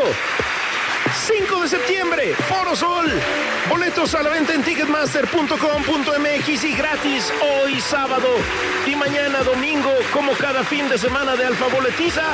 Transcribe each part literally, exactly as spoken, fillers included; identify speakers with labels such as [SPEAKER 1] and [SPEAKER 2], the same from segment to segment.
[SPEAKER 1] cinco de septiembre, Foro Sol. Boletos a la venta en ticketmaster punto com punto m x y gratis hoy sábado y mañana domingo, como cada fin de semana de Alfa Boletiza.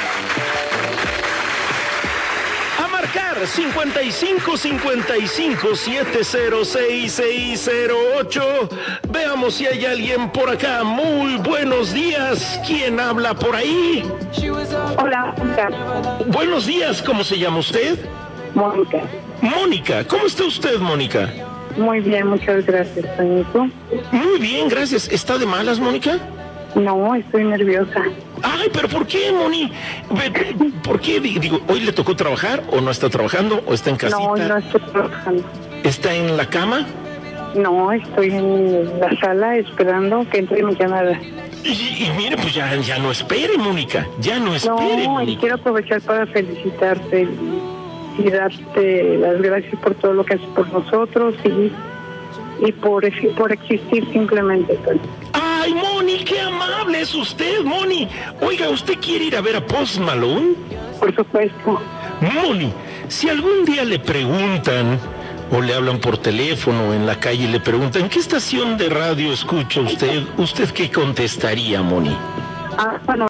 [SPEAKER 1] A marcar cincuenta y cinco cincuenta y cinco setenta seis seis cero ocho. Veamos si hay alguien por acá. Muy buenos días. ¿Quién habla por ahí?
[SPEAKER 2] Hola, Mónica.
[SPEAKER 1] Buenos días. ¿Cómo se llama usted?
[SPEAKER 2] Mónica.
[SPEAKER 1] Mónica. ¿Cómo está usted, Mónica?
[SPEAKER 2] Muy bien, muchas gracias. ¿Y tú?
[SPEAKER 1] Muy bien, gracias. ¿Está de malas, Mónica?
[SPEAKER 2] No, estoy nerviosa.
[SPEAKER 1] Ay, pero ¿por qué, Moni? ¿Por qué? Digo, ¿hoy le tocó trabajar o no está trabajando o está en casita?
[SPEAKER 2] No, no estoy trabajando.
[SPEAKER 1] ¿Está en la cama?
[SPEAKER 2] No, estoy en la sala esperando que entre mi llamada.
[SPEAKER 1] Y, y mire, pues ya, ya no espere, Mónica. Ya no espere,
[SPEAKER 2] No,
[SPEAKER 1] Mónica.
[SPEAKER 2] y quiero aprovechar para felicitarte y, y darte las gracias por todo lo que haces por nosotros y, y por, por existir simplemente.
[SPEAKER 1] ¡Ay, Moni, qué amable es usted, Moni! Oiga, ¿usted quiere ir a ver a Post Malone?
[SPEAKER 2] Por supuesto.
[SPEAKER 1] Moni, si algún día le preguntan o le hablan por teléfono en la calle y le preguntan ¿qué estación de radio escucha usted? ¿Usted qué contestaría, Moni?
[SPEAKER 2] Ah, bueno.